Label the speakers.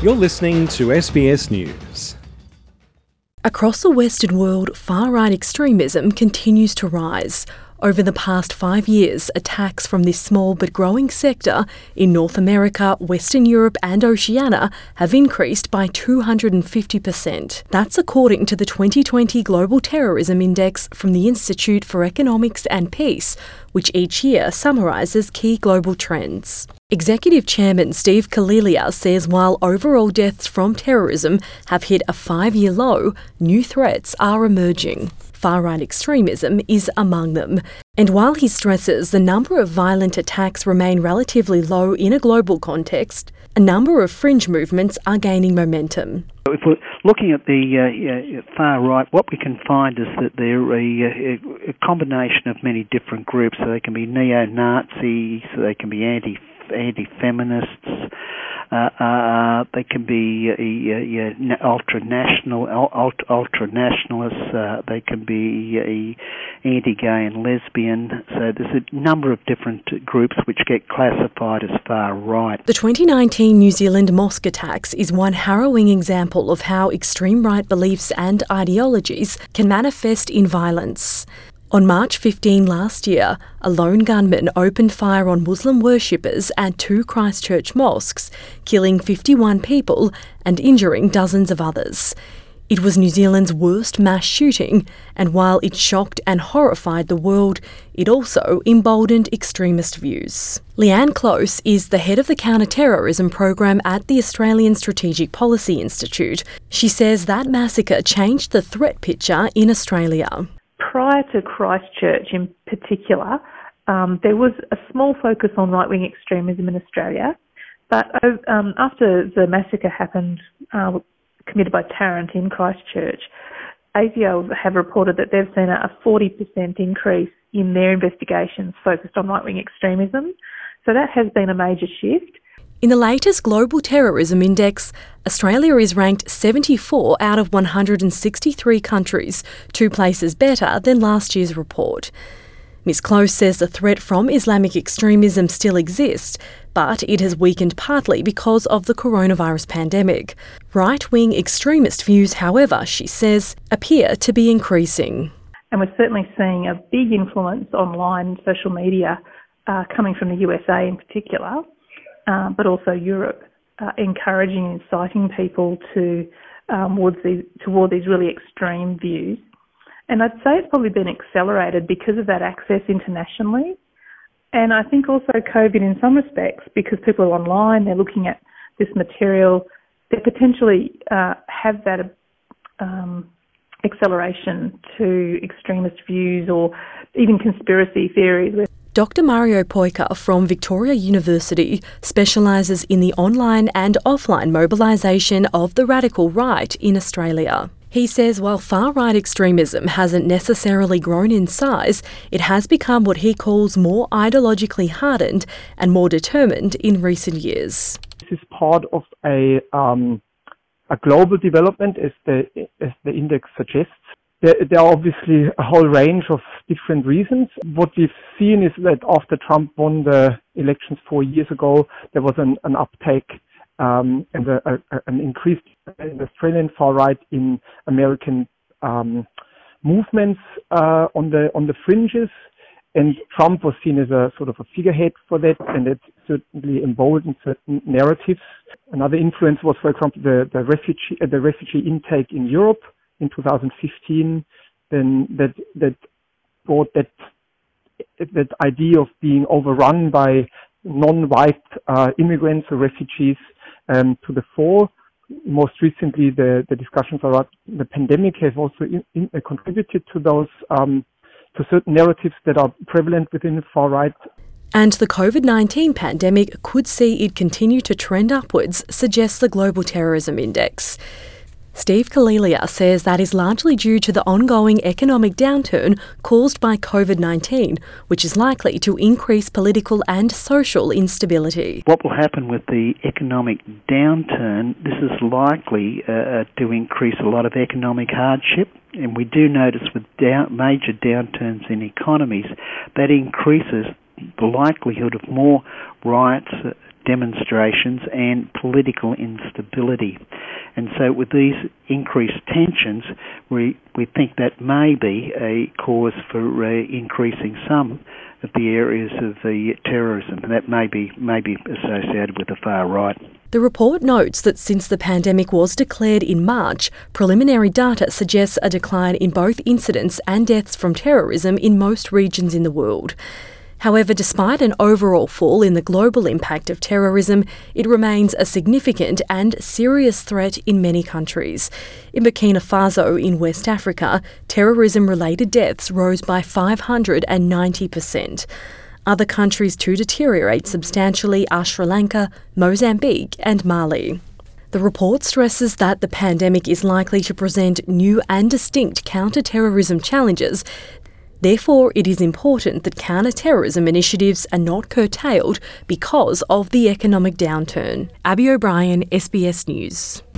Speaker 1: You're listening to SBS News.
Speaker 2: Across the Western world, far-right extremism continues to rise. Over the past 5 years, attacks from this small but growing sector in North America, Western Europe and Oceania have increased by 250%. That's according to the 2020 Global Terrorism Index from the Institute for Economics and Peace, which each year summarises key global trends. Executive Chairman Steve Kalilia says while overall deaths from terrorism have hit a 5-year low, new threats are emerging. Far-right extremism is among them. And while he stresses the number of violent attacks remain relatively low in a global context, a number of fringe movements are gaining momentum.
Speaker 3: If we're looking at the far right, what we can find is that they're a combination of many different groups. So they can be neo-Nazis, so they can be anti-feminists, they can be ultra-nationalists, they can be anti-gay and lesbian. So there's a number of different groups which get classified as far right.
Speaker 2: The 2019 New Zealand mosque attacks is one harrowing example of how extreme right beliefs and ideologies can manifest in violence. On March 15 last year, a lone gunman opened fire on Muslim worshippers at 2 Christchurch mosques, killing 51 people and injuring dozens of others. It was New Zealand's worst mass shooting, and while it shocked and horrified the world, it also emboldened extremist views. Leanne Close is the head of the counter-terrorism program at the Australian Strategic Policy Institute. She says that massacre changed the threat picture in Australia.
Speaker 4: Prior to Christchurch in particular, there was a small focus on right-wing extremism in Australia, but after the massacre happened, committed by Tarrant in Christchurch, ASIO have reported that they've seen a 40% increase in their investigations focused on right-wing extremism. So that has been a major shift.
Speaker 2: In the latest Global Terrorism Index, Australia is ranked 74 out of 163 countries, 2 places better than last year's report. Ms Close says the threat from Islamic extremism still exists, but it has weakened partly because of the coronavirus pandemic. Right-wing extremist views, however, she says, appear to be increasing.
Speaker 4: And we're certainly seeing a big influence online, social media, coming from the USA in particular. But also Europe, encouraging and inciting people toward these really extreme views. And I'd say it's probably been accelerated because of that access internationally. And I think also COVID in some respects, because people are online, they're looking at this material, they potentially have that acceleration to extremist views or even conspiracy theories.
Speaker 2: Dr Mario Poika from Victoria University specialises in the online and offline mobilisation of the radical right in Australia. He says while far-right extremism hasn't necessarily grown in size, it has become what he calls more ideologically hardened and more determined in recent years.
Speaker 5: This is part of a global development, as the index suggests. There are obviously a whole range of different reasons. What we've seen is that after Trump won the elections 4 years ago, there was an uptake and an increase in the Australian far right in American movements on the fringes, and Trump was seen as a sort of a figurehead for that, and it certainly emboldened certain narratives. Another influence was, for example, the refugee intake in Europe in 2015, then that brought that idea of being overrun by non-white immigrants or refugees to the fore. Most recently, the discussions around the pandemic have also contributed to those to certain narratives that are prevalent within the far right.
Speaker 2: And the COVID-19 pandemic could see it continue to trend upwards, suggests the Global Terrorism Index. Steve Kalilia says that is largely due to the ongoing economic downturn caused by COVID-19, which is likely to increase political and social instability.
Speaker 3: What will happen with the economic downturn, this is likely to increase a lot of economic hardship, and we do notice with major downturns in economies, that increases the likelihood of more riots, demonstrations and political instability. And so with these increased tensions, we think that may be a cause for increasing some of the areas of the terrorism, and that may be associated with the far right.
Speaker 2: The report notes that since the pandemic was declared in March, preliminary data suggests a decline in both incidents and deaths from terrorism in most regions in the world. However, despite an overall fall in the global impact of terrorism, it remains a significant and serious threat in many countries. In Burkina Faso in West Africa, terrorism-related deaths rose by 590%. Other countries to deteriorate substantially are Sri Lanka, Mozambique and Mali. The report stresses that the pandemic is likely to present new and distinct counter-terrorism challenges. Therefore, it is important that counter-terrorism initiatives are not curtailed because of the economic downturn. Abby O'Brien, SBS News.